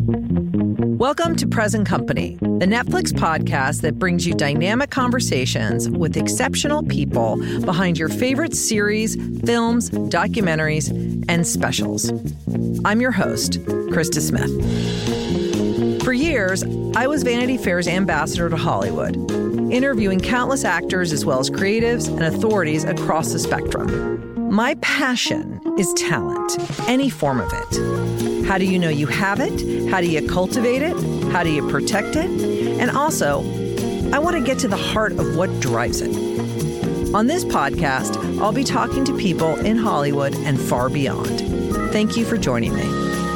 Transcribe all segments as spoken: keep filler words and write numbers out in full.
Welcome to Present Company, the Netflix podcast that brings you dynamic conversations with exceptional people behind your favorite series, films, documentaries, and specials. I'm your host, Krista Smith. For years, I was Vanity Fair's ambassador to Hollywood, interviewing countless actors as well as creatives and authorities across the spectrum. My passion is talent, any form of it. How do you know you have it? How do you cultivate it? How do you protect it? And also, I want to get to the heart of what drives it. On this podcast, I'll be talking to people in Hollywood and far beyond. Thank you for joining me.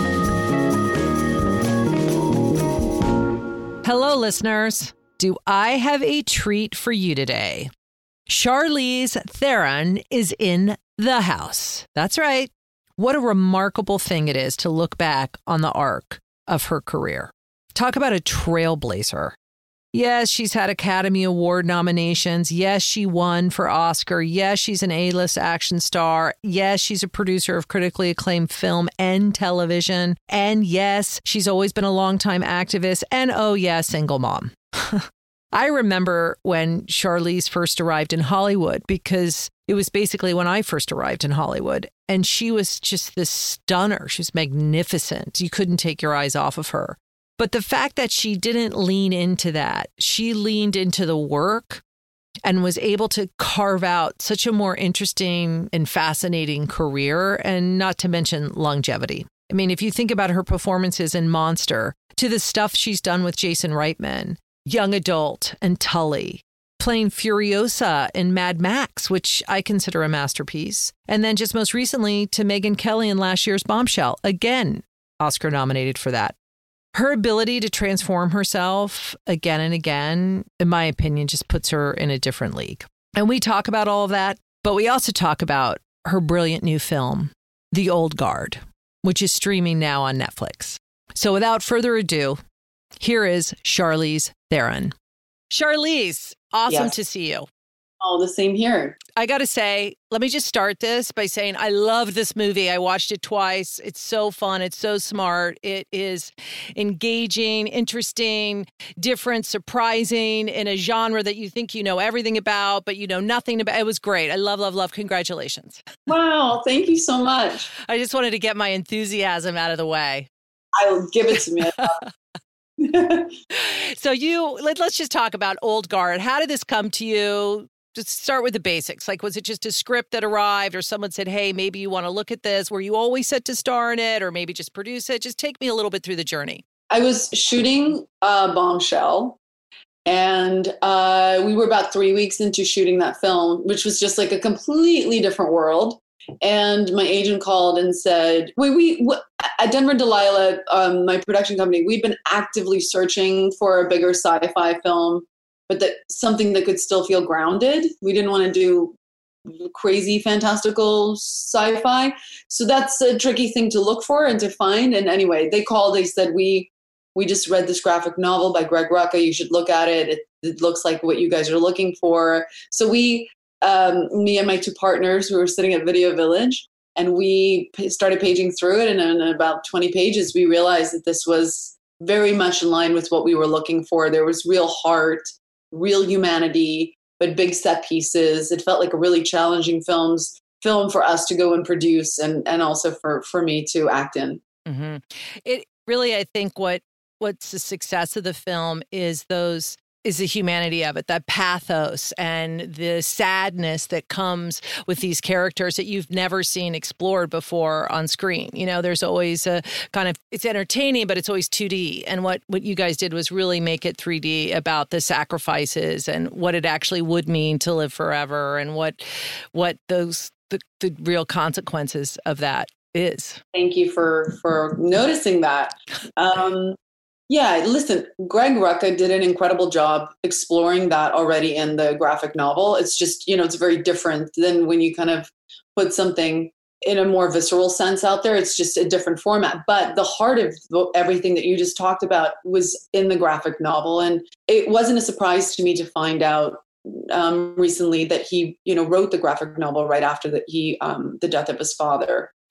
Hello, listeners. Do I have a treat for you today? Charlize Theron is in the house. That's right. What a remarkable thing it is to look back on the arc of her career. Talk about a trailblazer. Yes, she's had Academy Award nominations. Yes, she won for Oscar. Yes, she's an A-list action star. Yes, she's a producer of critically acclaimed film and television. And yes, she's always been a longtime activist. And oh yeah, single mom. I remember when Charlize first arrived in Hollywood because it was basically when I first arrived in Hollywood. And she was just this stunner. She was magnificent. You couldn't take your eyes off of her. But the fact that she didn't lean into that, she leaned into the work and was able to carve out such a more interesting and fascinating career, and not to mention longevity. I mean, if you think about her performances in Monster, to the stuff she's done with Jason Reitman, Young Adult and Tully, playing Furiosa in Mad Max, which I consider a masterpiece. And then just most recently to Megyn Kelly in last year's Bombshell, again, Oscar nominated for that. Her ability to transform herself again and again, in my opinion, just puts her in a different league. And we talk about all of that, but we also talk about her brilliant new film, The Old Guard, which is streaming now on Netflix. So without further ado, here is Charlize Theron. Charlize, awesome Yes. to see you. Oh, the same here. I got to say, let me just start this by saying I love this movie. I watched it twice. It's so fun. It's so smart. It is engaging, interesting, different, surprising in a genre that you think you know everything about, but you know nothing about. It was great. I love, love, love. Congratulations. Wow. Thank you so much. I just wanted to get my enthusiasm out of the way. I'll give it to me. So you, let, let's just talk about Old Guard. How did this come to you? Just start with the basics. Like, was it just a script that arrived or someone said, hey, maybe you want to look at this? Were you always set to star in it or maybe just produce it? Just take me a little bit through the journey. I was shooting uh, Bombshell, and uh, we were about three weeks into shooting that film, which was just like a completely different world. And my agent called and said, we, we, w- at Denver and Delilah, um, my production company, we'd been actively searching for a bigger sci-fi film, but that something that could still feel grounded. We didn't want to do crazy, fantastical sci-fi. So that's a tricky thing to look for and to find. And anyway, they called, they said, we, we just read this graphic novel by Greg Rucka. You should look at it. It, it looks like what you guys are looking for. So we, um, me and my two partners, we were sitting at Video Village, and we p- started paging through it. And in about twenty pages, we realized that this was very much in line with what we were looking for. There was real heart, real humanity, but big set pieces. It felt like a really challenging films film for us to go and produce, and, and also for, for me to act in. Mm-hmm. It really, I think what what's the success of the film is those is the humanity of it, that pathos and the sadness that comes with these characters that you've never seen explored before on screen. You know, there's always a kind of, it's entertaining, but it's always two D. And what, what you guys did was really make it three D about the sacrifices and what it actually would mean to live forever and what, what those, the, the real consequences of that is. Thank you for, for noticing that. Um, Yeah, listen, Greg Rucka did an incredible job exploring that already in the graphic novel. It's just, you know, it's very different than when you kind of put something in a more visceral sense out there. It's just a different format. But the heart of everything that you just talked about was in the graphic novel. And it wasn't a surprise to me to find out um, recently that he, you know, wrote the graphic novel right after that he, um, the death of his father.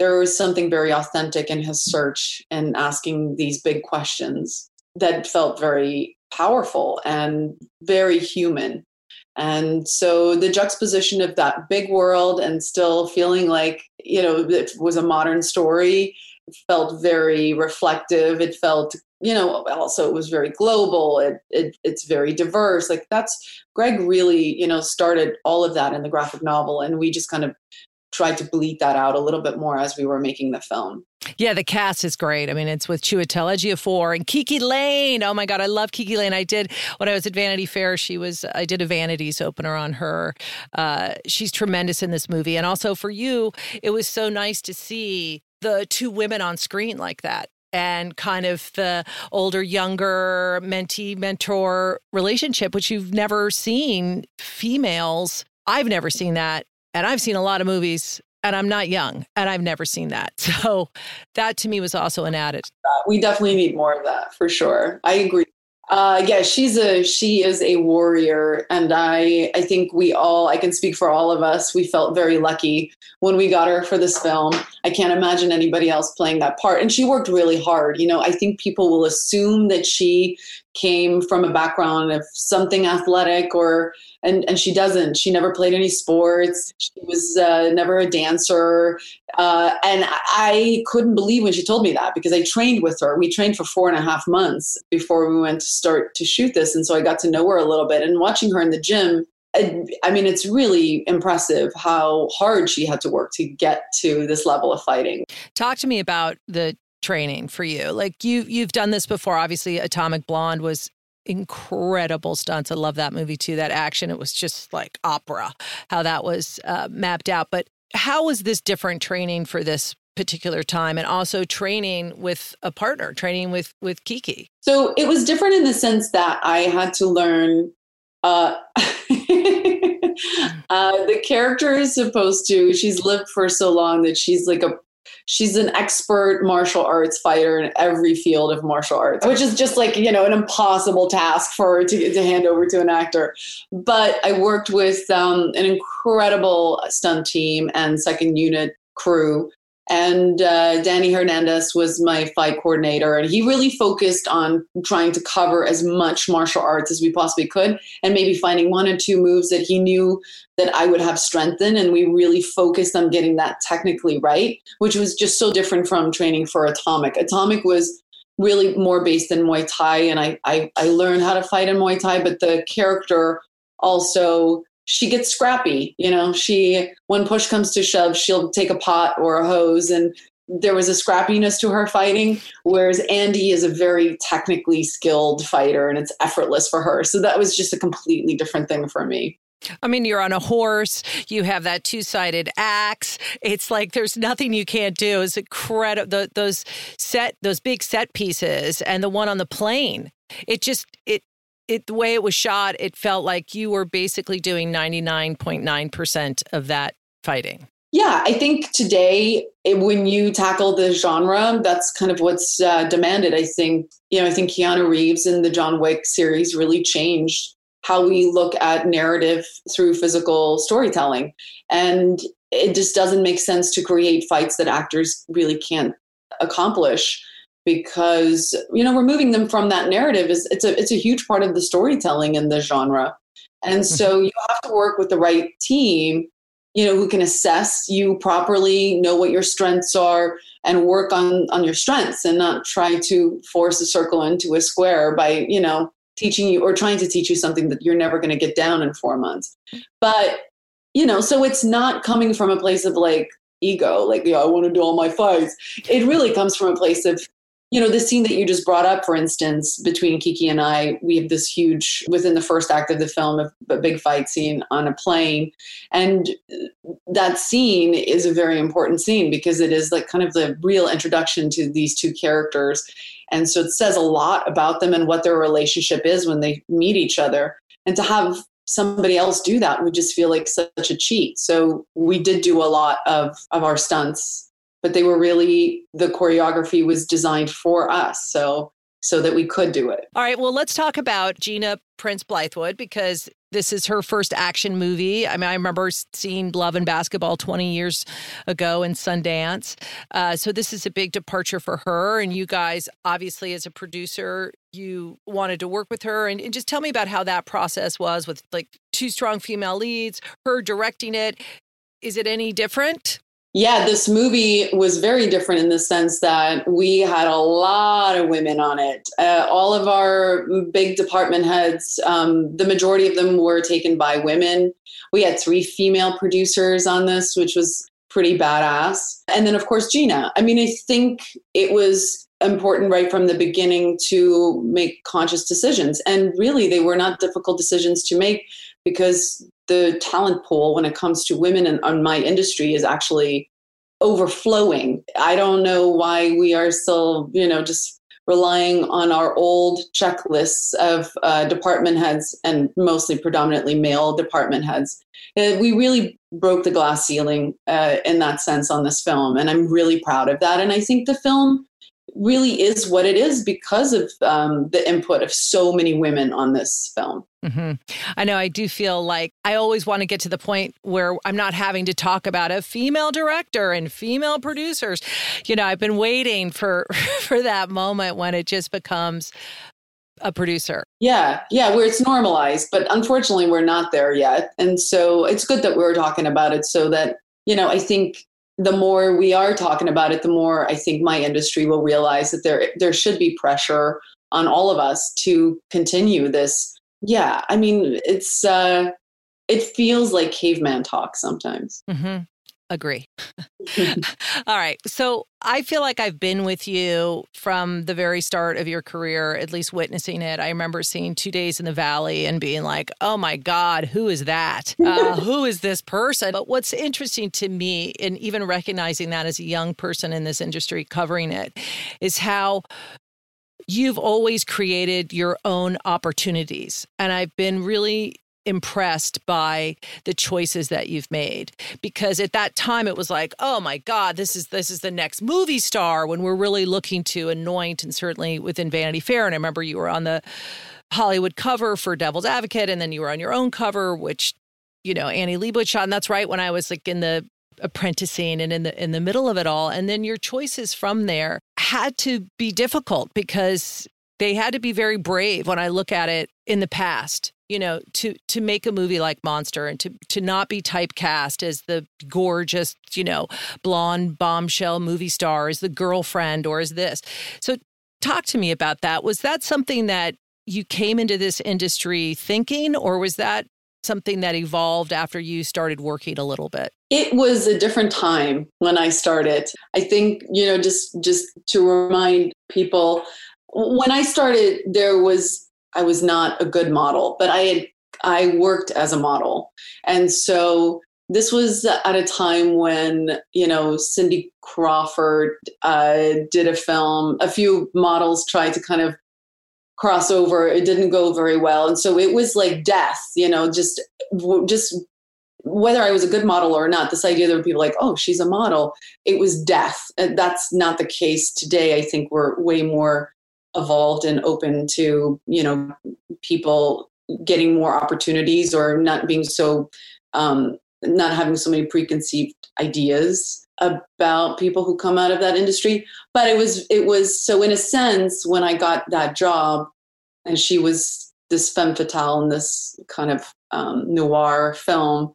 there was something very authentic in his search and asking these big questions that felt very powerful and very human. And so the juxtaposition of that big world and still feeling like, you know, it was a modern story felt very reflective. It felt, you know, also it was very global. It, it it's very diverse. Like that's Greg really, you know, started all of that in the graphic novel. And we just kind of tried to bleed that out a little bit more as we were making the film. Yeah, the cast is great. I mean, it's with Chiwetel Ejiofor and Kiki Layne. Oh my God, I love Kiki Layne. I did, when I was at Vanity Fair, she was, I did a Vanities opener on her. Uh, she's tremendous in this movie. And also for you, it was so nice to see the two women on screen like that. And kind of the older, younger mentee mentor relationship, which you've never seen females. I've never seen that. And I've seen a lot of movies and I'm not young and I've never seen that. So that to me was also an added. We definitely need more of that for sure. I agree. Uh, yeah, she's a, she is a warrior. And I, I think we all, I can speak for all of us. We felt very lucky when we got her for this film. I can't imagine anybody else playing that part. And she worked really hard. You know, I think people will assume that she came from a background of something athletic or, and, and she doesn't. She never played any sports. She was uh, never a dancer. Uh, and I couldn't believe when she told me that because I trained with her. We trained for four and a half months before we went to start to shoot this. And so I got to know her a little bit and watching her in the gym. I, I mean, it's really impressive how hard she had to work to get to this level of fighting. Talk to me about the training for you. Like you, you've done this before. Obviously, Atomic Blonde was incredible stunts. I love that movie too. That action, it was just like opera, how that was uh, mapped out. But how was this different training for this particular time and also training with a partner, training with, with Kiki? So it was different in the sense that I had to learn uh, uh, the character is supposed to, she's lived for so long that she's like a She's an expert martial arts fighter in every field of martial arts, which is just like, you know, an impossible task for her to, to hand over to an actor. But I worked with um, an incredible stunt team and second unit crew. And uh, Danny Hernandez was my fight coordinator. And he really focused on trying to cover as much martial arts as we possibly could and maybe finding one or two moves that he knew that I would have strength in. And we really focused on getting that technically right, which was just so different from training for Atomic. Atomic was really more based in Muay Thai. And I, I, I learned how to fight in Muay Thai, but the character also, she gets scrappy. You know, she, when push comes to shove, she'll take a pot or a hose, and there was a scrappiness to her fighting, whereas Andy is a very technically skilled fighter and it's effortless for her. So that was just a completely different thing for me. I mean, you're on a horse, you have that two-sided axe. It's like there's nothing you can't do. It's incredible. The, those set, those big set pieces and the one on the plane. It just, it, It, the way it was shot, it felt like you were basically doing ninety-nine point nine percent of that fighting. Yeah, I think today, it, when you tackle the genre, that's kind of what's uh, demanded. I think, you know, I think Keanu Reeves in the John Wick series really changed how we look at narrative through physical storytelling. And it just doesn't make sense to create fights that actors really can't accomplish, because, you know, removing them from that narrative is it's a it's a huge part of the storytelling in the genre. And so you have to work with the right team, you know, who can assess you properly, know what your strengths are, and work on on your strengths and not try to force a circle into a square by, you know, teaching you or trying to teach you something that you're never going to get down in four months. But, you know, so it's not coming from a place of like ego, like, yeah, I want to do all my fights. It really comes from a place of, you know, the scene that you just brought up, for instance, between Kiki and I, we have this huge, within the first act of the film, a, a big fight scene on a plane. And that scene is a very important scene because it is like kind of the real introduction to these two characters. And so it says a lot about them and what their relationship is when they meet each other. And to have somebody else do that would just feel like such a cheat. So we did do a lot of, of our stunts, but they were really, the choreography was designed for us. So so that we could do it. All right. Well, let's talk about Gina Prince Bythewood, because this is her first action movie. I mean, I remember seeing Love and Basketball twenty years ago in Sundance. Uh, so this is a big departure for her. And you guys, obviously, as a producer, you wanted to work with her. And, and just tell me about how that process was with like two strong female leads, her directing it. Is it any different? Yeah, this movie was very different in the sense that we had a lot of women on it. Uh, all of our big department heads, um, the majority of them were taken by women. We had three female producers on this, which was pretty badass. And then, of course, Gina. I mean, I think it was important right from the beginning to make conscious decisions. And really, they were not difficult decisions to make, because the talent pool when it comes to women in, in my industry is actually overflowing. I don't know why we are still, you know, just relying on our old checklists of uh, department heads, and mostly predominantly male department heads. Uh, we really broke the glass ceiling uh, in that sense on this film. And I'm really proud of that. And I think the film really is what it is because of um, the input of so many women on this film. Mm-hmm. I know I do feel like I always want to get to the point where I'm not having to talk about a female director and female producers. You know, I've been waiting for for that moment when it just becomes a producer. Yeah, yeah, where it's normalized. But unfortunately, we're not there yet. And so it's good that we're talking about it, so that, you know, I think the more we are talking about it, the more I think my industry will realize that there there should be pressure on all of us to continue this. Yeah, I mean, it's uh, it feels like caveman talk sometimes. Mm-hmm. Agree. All right. So I feel like I've been with you from the very start of your career, at least witnessing it. I remember seeing Two Days in the Valley and being like, oh my God, who is that? Uh, who is this person? But what's interesting to me, and even recognizing that as a young person in this industry covering it, is how you've always created your own opportunities. And I've been really impressed by the choices that you've made, because at that time it was like, oh my God, this is this is the next movie star, when we're really looking to anoint, and certainly within Vanity Fair. And I remember you were on the Hollywood cover for Devil's Advocate, and then you were on your own cover, which, you know, Annie Leibovitz shot. And that's right when I was like in the apprenticing and in the in the middle of it all. And then your choices from there had to be difficult, because they had to be very brave when I look at it in the past. You know, to to make a movie like Monster, and to to not be typecast as the gorgeous, you know, blonde bombshell movie star, as the girlfriend, or as this. So talk to me about that. Was that something that you came into this industry thinking, or was that something that evolved after you started working a little bit? It was a different time when I started. I think, you know, just just to remind people, when I started, there was I was not a good model, but I had I worked as a model. And so this was at a time when, you know, Cindy Crawford uh, did a film. A few models tried to kind of cross over. It didn't go very well. And so it was like death, you know, just just whether I was a good model or not, this idea that were people like, oh, she's a model, it was death. And that's not the case today. I think we're way more evolved and open to, you know, people getting more opportunities, or not being so, um, not having so many preconceived ideas about people who come out of that industry. But it was, it was, so in a sense, when I got that job, and she was this femme fatale in this kind of um, noir film,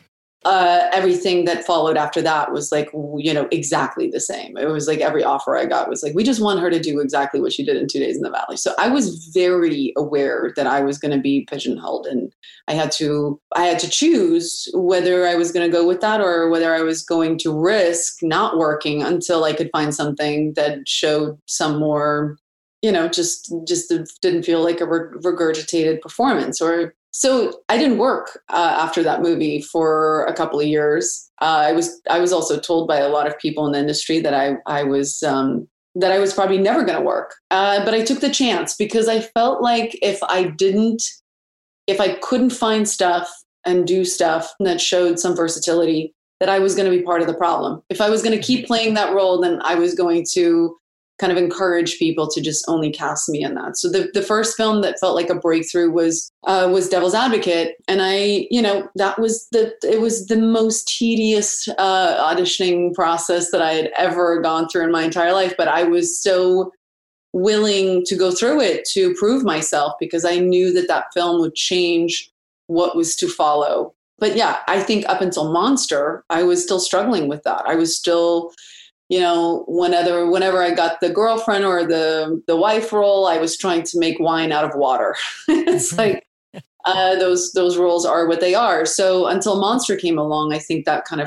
Uh, everything that followed after that was like, you know, exactly the same. It was like every offer I got was like, we just want her to do exactly what she did in Two Days in the Valley. So I was very aware that I was going to be pigeonholed, and I had to, I had to choose whether I was going to go with that, or whether I was going to risk not working until I could find something that showed some more, you know, just, just didn't feel like a regurgitated performance. Or So I didn't work uh, after that movie for a couple of years. Uh, I was I was also told by a lot of people in the industry that I I was um, that I was probably never going to work. Uh, but I took the chance, because I felt like if I didn't, if I couldn't find stuff and do stuff that showed some versatility, that I was going to be part of the problem. If I was going to keep playing that role, then I was going to kind of encourage people to just only cast me in that. So the, the first film that felt like a breakthrough was uh, was Devil's Advocate. And I, you know, that was the, it was the most tedious uh, auditioning process that I had ever gone through in my entire life. But I was so willing to go through it to prove myself because I knew that that film would change what was to follow. But yeah, I think up until Monster, I was still struggling with that. I was still, you know, whenever whenever I got the girlfriend or the the wife role, I was trying to make wine out of water. It's like uh, those those roles are what they are. So until Monster came along, I think that kind of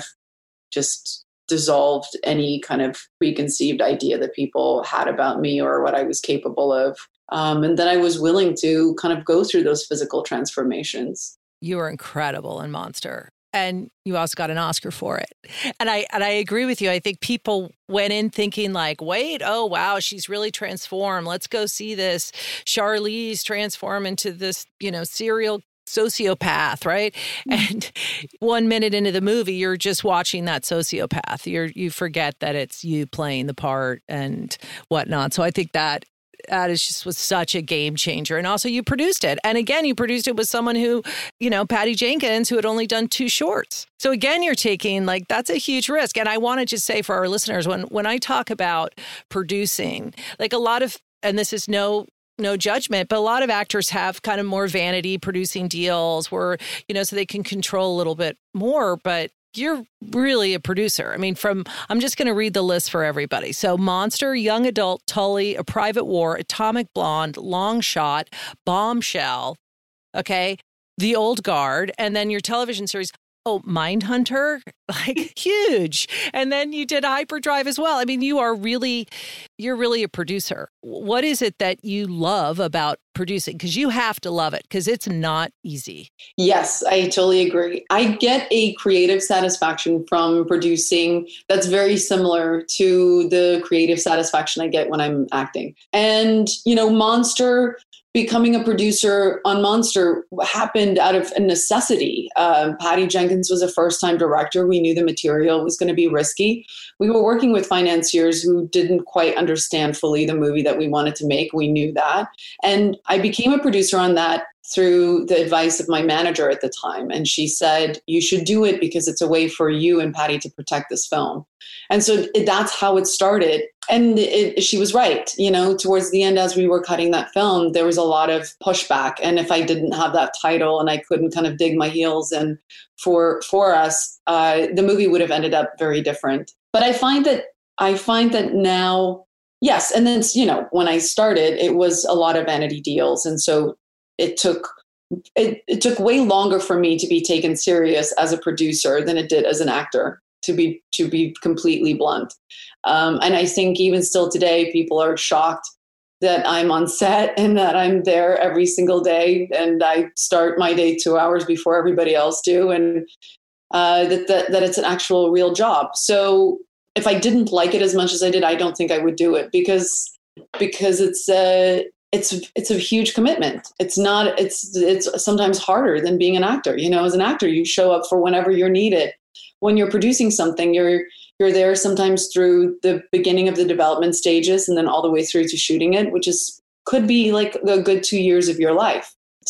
just dissolved any kind of preconceived idea that people had about me or what I was capable of. Um, and then I was willing to kind of go through those physical transformations. You were incredible in Monster. And you also got an Oscar for it. And I and I agree with you. I think people went in thinking like, wait, oh, wow, she's really transformed. Let's go see this Charlize transform into this, you know, serial sociopath, right? Mm-hmm. And one minute into the movie, you're just watching that sociopath. You're you forget that it's you playing the part and whatnot. So I think that that is just was such a game changer. And also you produced it. And again, you produced it with someone who, you know, Patty Jenkins, who had only done two shorts. So again, you're taking like, that's a huge risk. And I want to just say for our listeners, when, when I talk about producing, like a lot of, and this is no, no judgment, but a lot of actors have kind of more vanity producing deals where, you know, so they can control a little bit more, but you're really a producer. I mean, from, I'm just going to read the list for everybody. So Monster, Young Adult, Tully, A Private War, Atomic Blonde, Long Shot, Bombshell, okay, The Old Guard, and then your television series, oh, Mindhunter, like huge. And then you did Hyperdrive as well. I mean, you are really, you're really a producer. What is it that you love about producing? Because you have to love it because it's not easy. Yes, I totally agree. I get a creative satisfaction from producing that's very similar to the creative satisfaction I get when I'm acting. And, you know, Monster, becoming a producer on Monster happened out of a necessity. Uh, Patty Jenkins was a first-time director. We knew the material was going to be risky. We were working with financiers who didn't quite understand fully the movie that we wanted to make. We knew that. And I became a producer on that through the advice of my manager at the time. And she said, you should do it because it's a way for you and Patty to protect this film. And so it, that's how it started. And it, she was right. You know, towards the end, as we were cutting that film, there was a lot of pushback. And if I didn't have that title and I couldn't kind of dig my heels in for, for us, uh, the movie would have ended up very different. But I find that, I find that now, yes. And then, you know, when I started, it was a lot of vanity deals. And so it took, it, it took way longer for me to be taken serious as a producer than it did as an actor, to be, to be completely blunt. Um, and I think even still today, people are shocked that I'm on set and that I'm there every single day. And I start my day two hours before everybody else do. And uh, that, that, that it's an actual real job. So if I didn't like it as much as I did, I don't think I would do it because, because it's a, it's, it's a huge commitment. It's not, it's, it's sometimes harder than being an actor. You know, as an actor, you show up for whenever you're needed. When you're producing something, you're, you're there sometimes through the beginning of the development stages and then all the way through to shooting it, which is, could be like a good two years of your life.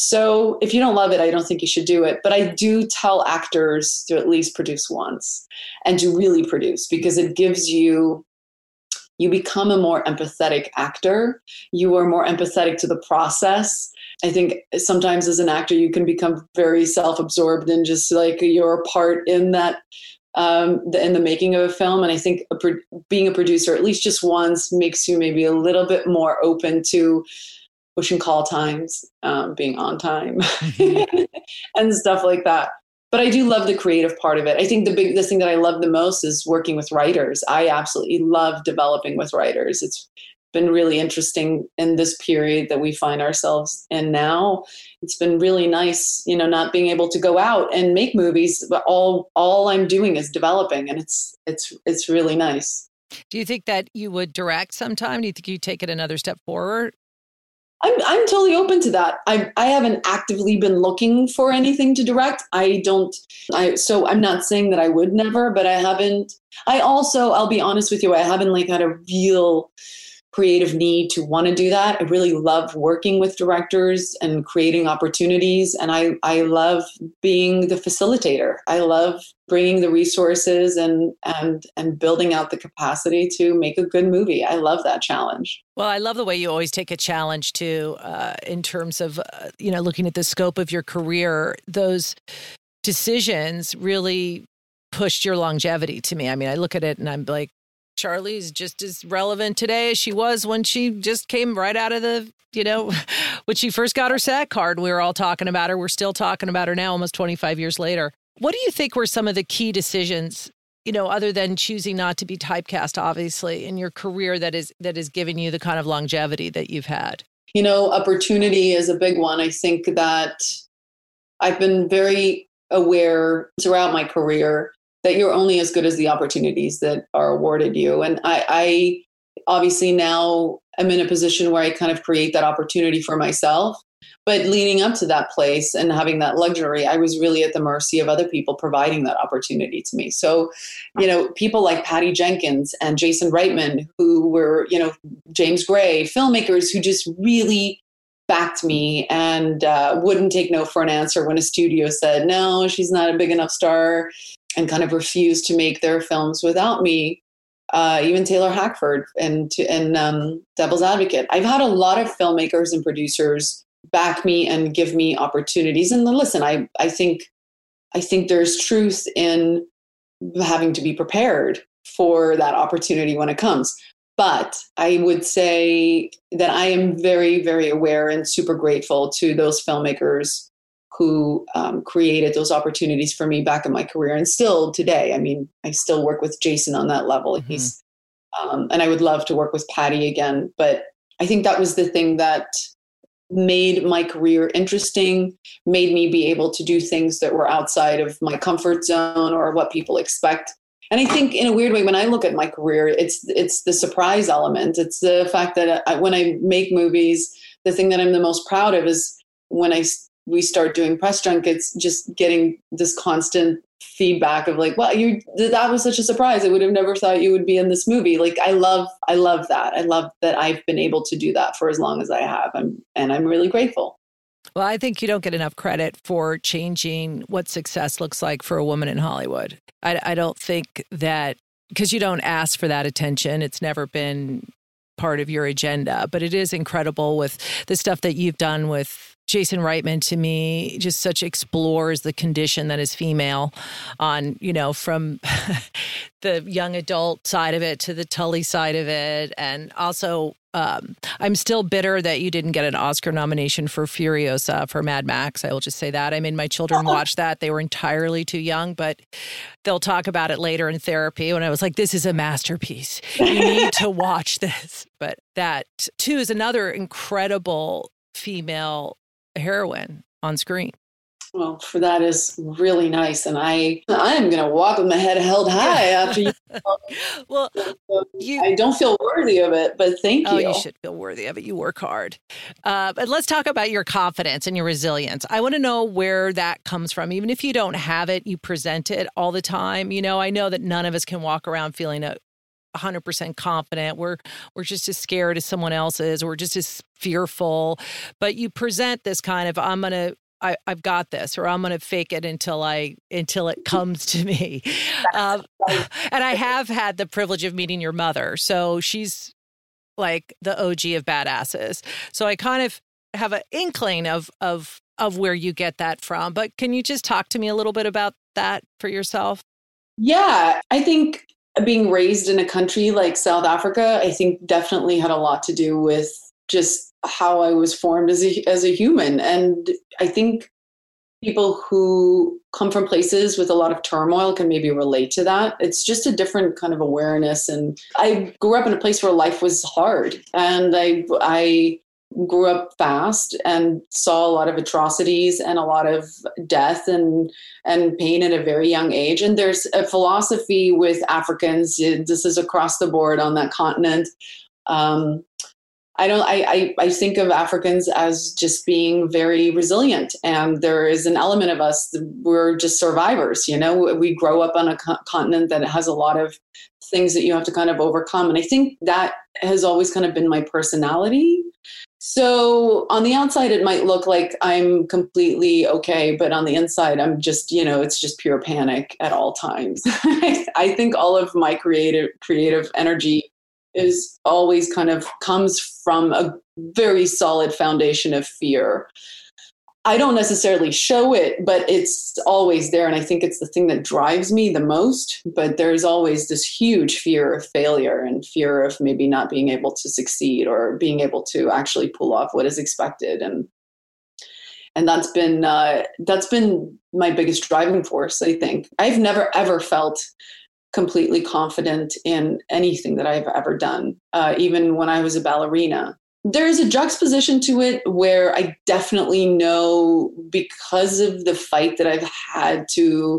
So if you don't love it, I don't think you should do it. But I do tell actors to at least produce once and to really produce, because it gives you, you become a more empathetic actor. You are more empathetic to the process. I think sometimes as an actor, you can become very self-absorbed and just like you're a part in that, um, the, in the making of a film. And I think a pro- being a producer, at least just once, makes you maybe a little bit more open to pushing call times, um, being on time and stuff like that. But I do love the creative part of it. I think the big, the thing that I love the most is working with writers. I absolutely love developing with writers. It's been really interesting in this period that we find ourselves in now. It's been really nice, you know, not being able to go out and make movies, but all, all I'm doing is developing, and it's, it's, it's really nice. Do you think that you would direct sometime? Do you think you'd take it another step forward? I'm I'm totally open to that. I I haven't actively been looking for anything to direct. I don't. I so I'm not saying that I would never, but I haven't. I also, I'll be honest with you, I haven't like had a real creative need to want to do that. I really love working with directors and creating opportunities. And I, I love being the facilitator. I love bringing the resources and, and, and building out the capacity to make a good movie. I love that challenge. Well, I love the way you always take a challenge too, uh, in terms of, uh, you know, looking at the scope of your career. Those decisions really pushed your longevity to me. I mean, I look at it and I'm like, Charlize just as relevant today as she was when she just came right out of the, you know, when she first got her SAG card. We were all talking about her. We're still talking about her now, almost twenty-five years later. What do you think were some of the key decisions, you know, other than choosing not to be typecast, obviously, in your career that is that is giving you the kind of longevity that you've had? You know, opportunity is a big one. I think that I've been very aware throughout my career that you're only as good as the opportunities that are awarded you. And I, I obviously now am in a position where I kind of create that opportunity for myself. But leading up to that place and having that luxury, I was really at the mercy of other people providing that opportunity to me. So, you know, people like Patty Jenkins and Jason Reitman, who were, you know, James Gray, filmmakers who just really backed me and uh, wouldn't take no for an answer when a studio said, no, she's not a big enough star, and kind of refused to make their films without me. Uh, even Taylor Hackford and, and um, Devil's Advocate. I've had a lot of filmmakers and producers back me and give me opportunities. And listen, I, I think, I think there's truth in having to be prepared for that opportunity when it comes. But I would say that I am very, very aware and super grateful to those filmmakers who um, created those opportunities for me back in my career. And still today, I mean, I still work with Jason on that level. Mm-hmm. He's, um, and I would love to work with Patty again. But I think that was the thing that made my career interesting, made me be able to do things that were outside of my comfort zone or what people expect. And I think in a weird way, when I look at my career, it's it's the surprise element. It's the fact that I, when I make movies, the thing that I'm the most proud of is when I we start doing press junkets, just getting this constant feedback of like, well, you that was such a surprise. I would have never thought you would be in this movie. Like, I love, I love that. I love that I've been able to do that for as long as I have. I'm, and I'm really grateful. Well, I think you don't get enough credit for changing what success looks like for a woman in Hollywood. I, I don't think that, because you don't ask for that attention. It's never been part of your agenda, but it is incredible with the stuff that you've done with Jason Reitman. To me, just such explores the condition that is female on, you know, from the young adult side of it to the Tully side of it. And also, um, I'm still bitter that you didn't get an Oscar nomination for Furiosa for Mad Max. I will just say that. I made my children watch that. They were entirely too young, but they'll talk about it later in therapy when I was like, this is a masterpiece. You need to watch this. But that, too, is another incredible female heroine on screen. Well, for that is really nice. And I I am going to walk with my head held high after you. Well, you, I don't feel worthy of it, but thank oh, you. You should feel worthy of it. You work hard. Uh, but let's talk about your confidence and your resilience. I want to know where that comes from. Even if you don't have it, you present it all the time. You know, I know that none of us can walk around feeling a one hundred percent confident. We're we're just as scared as someone else is. We're just as fearful. But you present this kind of, I'm going to, I, I've got this, or I'm going to fake it until I until it comes to me. Um, and I have had the privilege of meeting your mother. So she's like the O G of badasses. So I kind of have an inkling of of of where you get that from. But can you just talk to me a little bit about that for yourself? Yeah, I think being raised in a country like South Africa, I think definitely had a lot to do with just how I was formed as a, as a human. And I think people who come from places with a lot of turmoil can maybe relate to that. It's just a different kind of awareness. And I grew up in a place where life was hard, and I, I grew up fast and saw a lot of atrocities and a lot of death and, and pain at a very young age. And there's a philosophy with Africans, this is across the board on that continent, um, I don't, I, I, I think of Africans as just being very resilient. And there is an element of us, we're just survivors, you know, we grow up on a co- continent that has a lot of things that you have to kind of overcome. And I think that has always kind of been my personality. So on the outside, it might look like I'm completely okay, but on the inside, I'm just, you know, it's just pure panic at all times. I think all of my creative, creative energy is always kind of comes from a very solid foundation of fear. I don't necessarily show it, but it's always there. And I think it's the thing that drives me the most. But there's always this huge fear of failure and fear of maybe not being able to succeed or being able to actually pull off what is expected. And and that's been uh, that's been my biggest driving force, I think. I've never, ever felt completely confident in anything that I've ever done, uh, even when I was a ballerina. There's a juxtaposition to it where I definitely know, because of the fight that I've had to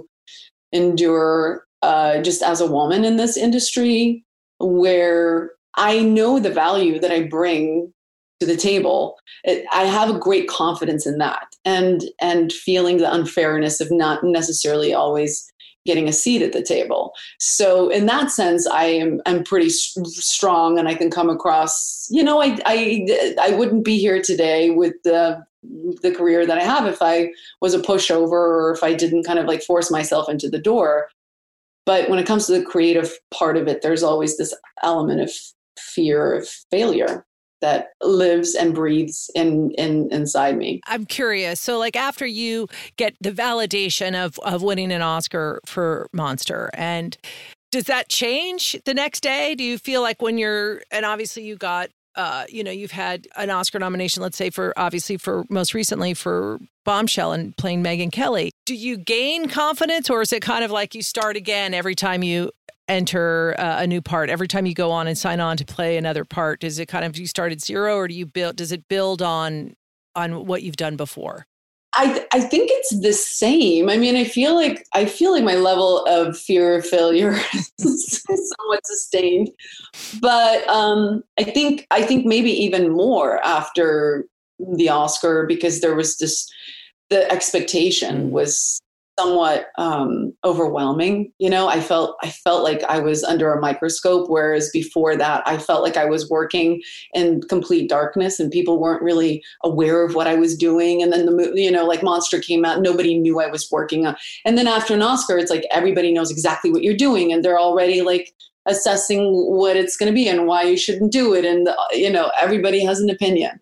endure uh, just as a woman in this industry, where I know the value that I bring to the table. It, I have a great confidence in that, and and feeling the unfairness of not necessarily always getting a seat at the table. So in that sense, I am I'm pretty st- strong, and I can come across, you know, I, I, I wouldn't be here today with the, the career that I have if I was a pushover or if I didn't kind of like force myself into the door. But when it comes to the creative part of it, there's always this element of fear of failure that lives and breathes in, in inside me. I'm curious. So like after you get the validation of, of winning an Oscar for Monster, and does that change the next day? Do you feel like when you're, and obviously you got, uh, you know, you've had an Oscar nomination, let's say for, obviously for most recently for Bombshell and playing Megyn Kelly. Do you gain confidence, or is it kind of like you start again every time you enter uh, a new part? Every time you go on and sign on to play another part, does it kind of, you start at zero, or do you build, does it build on, on what you've done before? I I think it's the same. I mean, I feel like, I feel like my level of fear of failure is somewhat sustained, but um, I think, I think maybe even more after the Oscar, because there was this, the expectation was somewhat um, overwhelming. You know, I felt I felt like I was under a microscope, whereas before that, I felt like I was working in complete darkness, and people weren't really aware of what I was doing. And then the movie, you know, like Monster came out, nobody knew I was working on. And then after an Oscar, it's like everybody knows exactly what you're doing, and they're already like assessing what it's going to be and why you shouldn't do it. And you know, everybody has an opinion.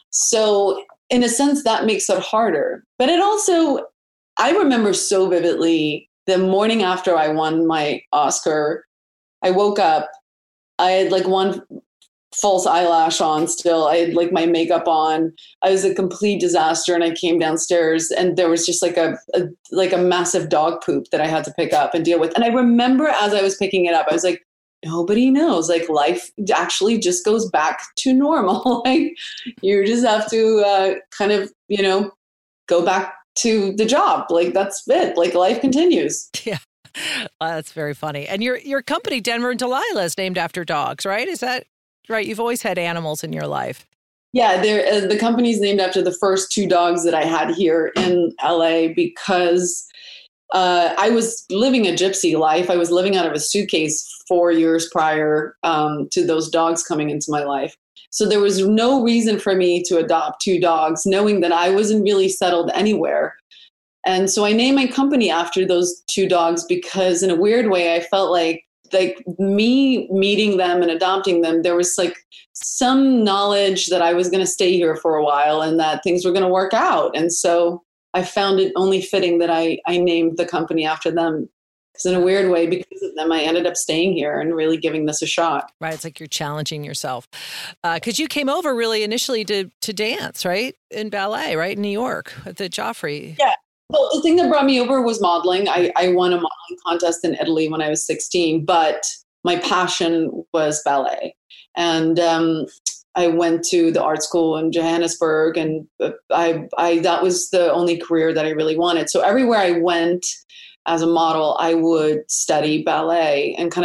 So in a sense, that makes it harder. But it also, I remember so vividly the morning after I won my Oscar, I woke up, I had like one false eyelash on still. I had like my makeup on. I was a complete disaster. And I came downstairs and there was just like a, a like a massive dog poop that I had to pick up and deal with. And I remember as I was picking it up, I was like, nobody knows. Like life actually just goes back to normal. Like you just have to uh, kind of, you know, go back to the job. Like that's it. Like life continues. Yeah. Well, that's very funny. And your your company, Denver and Delilah, is named after dogs, right? Is that right? You've always had animals in your life. Yeah, uh, the company's named after the first two dogs that I had here in L A because uh, I was living a gypsy life. I was living out of a suitcase four years prior um, to those dogs coming into my life. So there was no reason for me to adopt two dogs, knowing that I wasn't really settled anywhere. And so I named my company after those two dogs because in a weird way, I felt like like me meeting them and adopting them, there was like some knowledge that I was going to stay here for a while and that things were going to work out. And so I found it only fitting that I, I named the company after them. Because in a weird way, because of them, I ended up staying here and really giving this a shot. Right. It's like you're challenging yourself. Because uh, you came over really initially to to dance, right? In ballet, right? In New York at the Joffrey. Yeah. Well, the thing that brought me over was modeling. I, I won a modeling contest in Italy when I was sixteen, but my passion was ballet. And um, I went to the art school in Johannesburg, and I, I that was the only career that I really wanted. So everywhere I went as a model, I would study ballet and kind of take a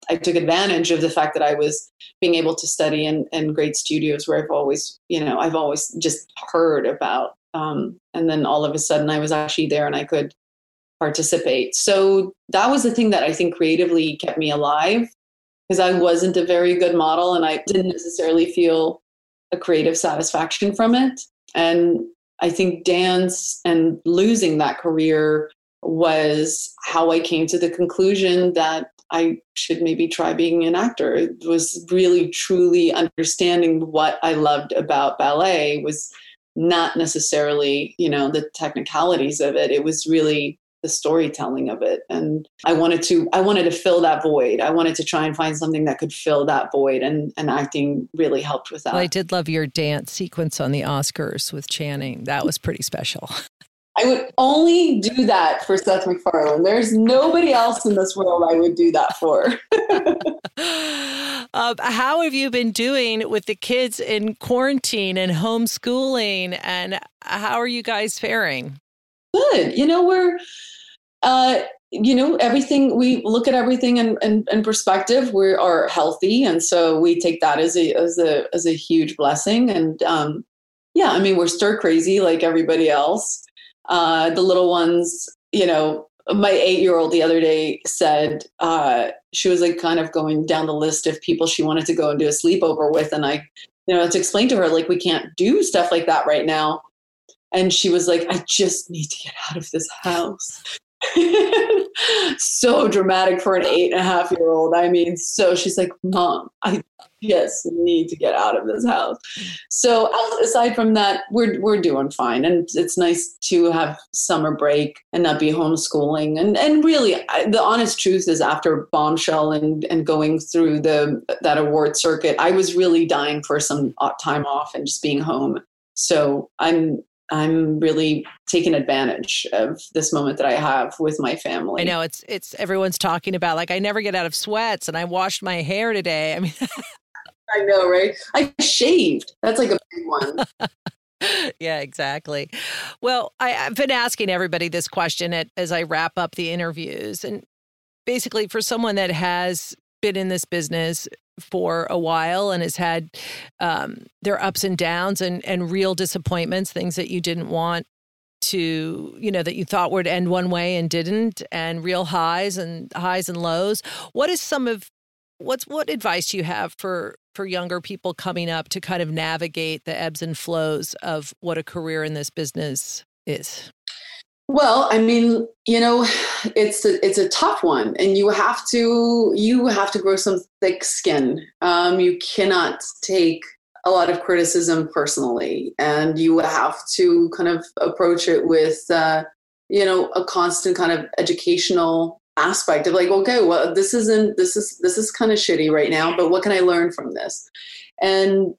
I took advantage of the fact that I was being able to study in, in great studios where I've always, you know, I've always just heard about. Um, and then all of a sudden I was actually there and I could participate. So that was the thing that I think creatively kept me alive, because I wasn't a very good model and I didn't necessarily feel a creative satisfaction from it. And I think dance and losing that career was how I came to the conclusion that I should maybe try being an actor. It was really truly understanding what I loved about ballet was not necessarily, you know, the technicalities of it. It was really the storytelling of it. And I wanted to, I wanted to fill that void. I wanted to try and find something that could fill that void, and, and acting really helped with that. Well, I did love your dance sequence on the Oscars with Channing. That was pretty special. I would only do that for Seth MacFarlane. There's nobody else in this world I would do that for. uh, how have you been doing with the kids in quarantine and homeschooling? And how are you guys faring? Good. You know, we're, uh, you know, everything, we look at everything in, in, in perspective. We are healthy. And so we take that as a, as a, as a huge blessing. And um, yeah, I mean, we're stir crazy like everybody else. Uh, the little ones, you know, my eight-year-old the other day said, uh, she was like kind of going down the list of people she wanted to go and do a sleepover with. And I, you know, to explain to her, like, we can't do stuff like that right now. And she was like, I just need to get out of this house. So dramatic for an eight and a half year old. I mean, so she's like, Mom, I just need to get out of this house. So aside from that, we're we're doing fine. And it's nice to have summer break and not be homeschooling. And and really, I, the honest truth is, after Bombshell and, and going through the that award circuit, I was really dying for some time off and just being home. So I'm I'm really taking advantage of this moment that I have with my family. I know it's it's everyone's talking about, like, I never get out of sweats and I washed my hair today. I mean, I know, right? I shaved. That's like a big one. Yeah, exactly. Well, I, I've been asking everybody this question at, as I wrap up the interviews. And basically, for someone that has been in this business for a while and has had um, their ups and downs and, and real disappointments, things that you didn't want to, you know, that you thought would end one way and didn't, and real highs and highs and lows. What is some of, what's, what advice do you have for, for younger people coming up to kind of navigate the ebbs and flows of what a career in this business is? Well, I mean, you know, it's a, it's a tough one, and you have to you have to grow some thick skin. Um, you cannot take a lot of criticism personally, and you have to kind of approach it with, uh, you know, a constant kind of educational aspect of like, okay, well, this isn't this is this is kind of shitty right now, but what can I learn from this? And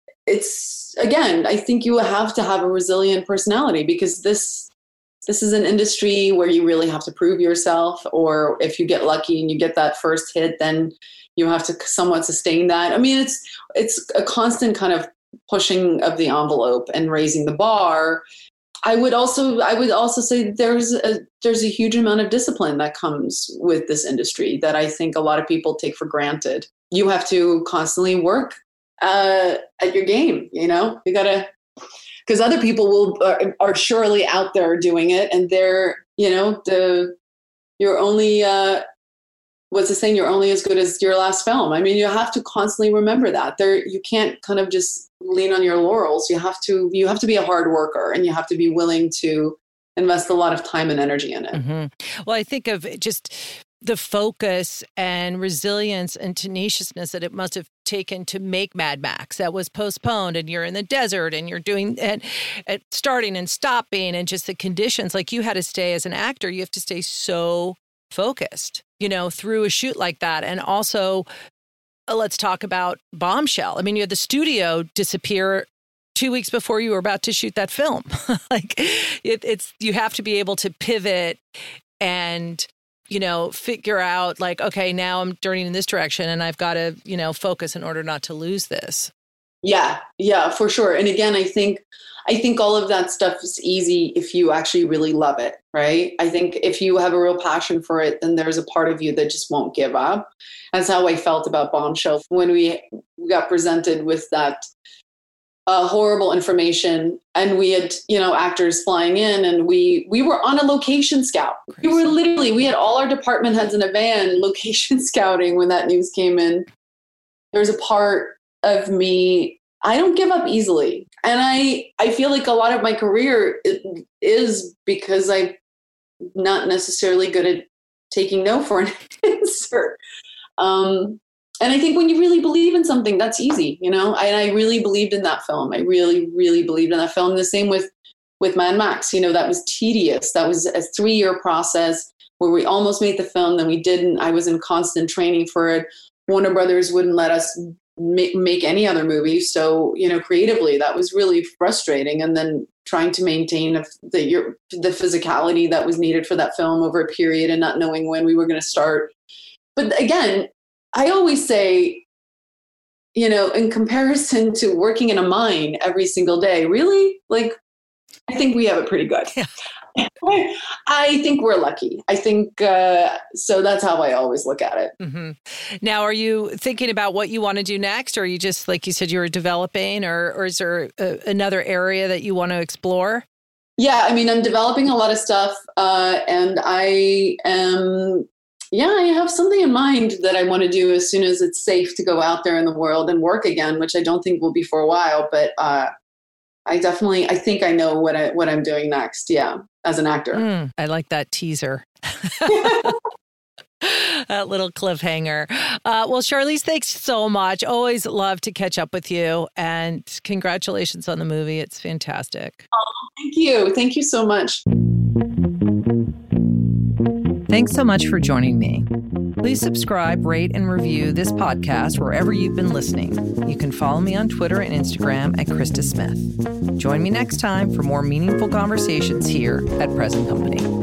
it's, again, I think you have to have a resilient personality, because this. This is an industry where you really have to prove yourself, or if you get lucky and you get that first hit, then you have to somewhat sustain that. I mean, it's it's a constant kind of pushing of the envelope and raising the bar. I would also I would also say there's a there's a huge amount of discipline that comes with this industry that I think a lot of people take for granted. You have to constantly work uh, at your game. You know, you gotta. Because other people will are, are surely out there doing it, and they're, you know, the you're only uh, what's the saying? You're only as good as your last film. I mean, you have to constantly remember that. There, you can't kind of just lean on your laurels. You have to you have to be a hard worker, and you have to be willing to invest a lot of time and energy in it. Mm-hmm. Well, I think of just the focus and resilience and tenaciousness that it must have taken to make Mad Max. That was postponed, and you're in the desert, and you're doing and, and starting and stopping, and just the conditions. Like, you had to stay as an actor, you have to stay so focused, you know, through a shoot like that. And also, uh, let's talk about Bombshell. I mean, you had the studio disappear two weeks before you were about to shoot that film. Like, it, it's you have to be able to pivot and, you know, figure out, like, okay, now I'm turning in this direction and I've got to, you know, focus in order not to lose this. Yeah, yeah, for sure. And again, I think I think all of that stuff is easy if you actually really love it, right? I think if you have a real passion for it, then there's a part of you that just won't give up. That's how I felt about Bombshell when we got presented with that uh, horrible information, and we had, you know, actors flying in, and we we were on a location scout. Crazy. We were literally, we had all our department heads in a van location scouting when that news came in. There's a part of me, I don't give up easily. And I, I feel like a lot of my career is because I'm not necessarily good at taking no for an answer. Um, and I think when you really believe in something, that's easy, you know, and I really believed in that film. I really, really believed in that film. The same with, with Mad Max, you know, that was tedious. That was a three year process where we almost made the film, then we didn't. I was in constant training for it. Warner Brothers wouldn't let us make, make any other movie. So, you know, creatively, that was really frustrating. And then trying to maintain a, the your, the physicality that was needed for that film over a period and not knowing when we were going to start. But again, I always say, you know, in comparison to working in a mine every single day, really, like, I think we have it pretty good. Yeah. I think we're lucky. I think, uh, so that's how I always look at it. Mm-hmm. Now, are you thinking about what you want to do next? Or are you just, like you said, you were developing, or, or is there a, another area that you want to explore? Yeah, I mean, I'm developing a lot of stuff, uh, and I am, yeah, I have something in mind that I want to do as soon as it's safe to go out there in the world and work again, which I don't think will be for a while, but uh, I definitely, I think I know what I, what I'm doing next. Yeah. As an actor. Mm, I like that teaser. That little cliffhanger. Uh, well, Charlize, thanks so much. Always love to catch up with you. And congratulations on the movie. It's fantastic. Oh, thank you. Thank you so much. Thanks so much for joining me. Please subscribe, rate, and review this podcast wherever you've been listening. You can follow me on Twitter and Instagram at Krista Smith. Join me next time for more meaningful conversations here at Present Company.